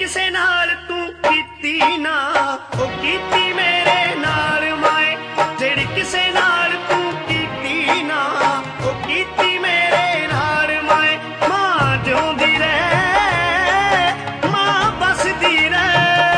ਕਿਸੇ ਨਾਲ ਤੂੰ ਕੀਤੀ ਨਾ ਉਹ ਕੀਤੀ ਮੇਰੇ ਨਾਲ ਮਾਏ, ਜਿਹੜੀ ਕਿਸੇ ਨਾਲ ਤੂੰ ਕੀਤੀ ਨਾ ਉਹ ਕੀਤੀ ਮੇਰੇ ਨਾਲ ਮਾਏ। ਮਾਂ ਜਿਉਂਦੀ ਰਹਿ ਮਾਂ ਬਸਦੀ ਰਹਿ।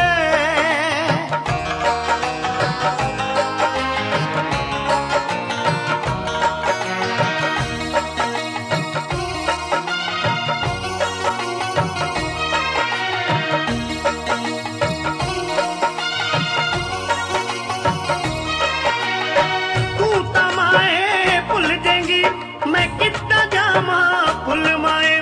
मैं कितना जामा फुल माए,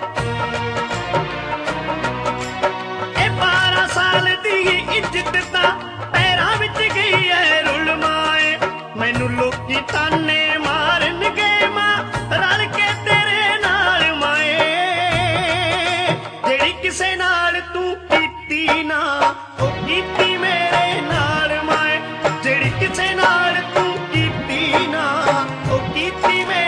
ए 12 साल दी इज्जत ता पैरां विच गई है रुल माए। मैनू लोकी ताने मारनगे मां रल के तेरे नाल माए, जेड़ी किसे नाल तू कीती ना ओ कीती मेरे नाल माए, जेड़ी किसे नाल तू कीती ना ओ कीती मेरे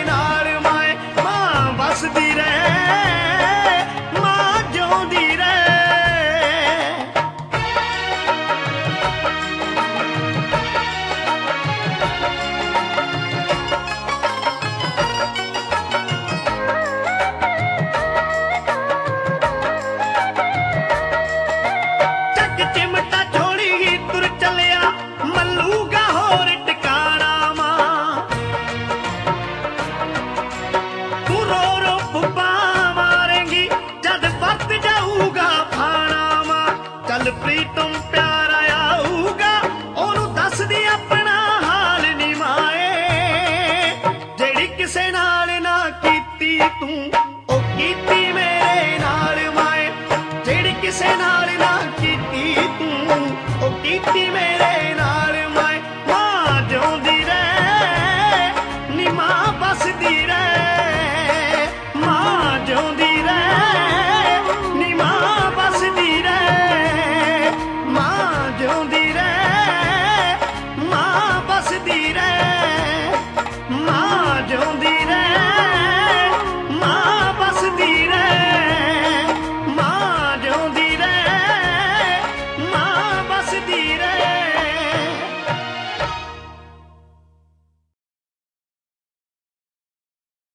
बसदी रह मां जिਉਂਦੀ ਰਹਿ। ਚੱਕ ਚਿਮਟਾ ਛੋੜੀ ਤੁਰ ਚੱਲਿਆ ਮੱਲੂਗਾ ਹੋਰ ਟਿਕਾਣਾ ਮਾਂ, ਤੂੰ ਰੋ ਰੋ ਪੁੱਪਾ ਮਾਰੇਂਗੀ ਜਦ ਵਰਤ ਜਾਊਗਾ ਖਾਣਾ ਮਾਂ। ਚੱਲ ਪ੍ਰੀਤਮ ਪਿਆਰ ਆਊਗਾ ਉਹਨੂੰ ਦੱਸਦੀ ਆਪਣਾ ਹਾਲ ਨੀ ਮਾਏ, ਜਿਹੜੀ ਕਿਸੇ ਨਾਲ ਨਾ ਕੀਤੀ ਤੂੰ ਉਹ ਕੀਤੀ ਮੇਰੇ ਨਾਲ ਮਾਏ, ਜਿਹੜੀ ਕਿਸੇ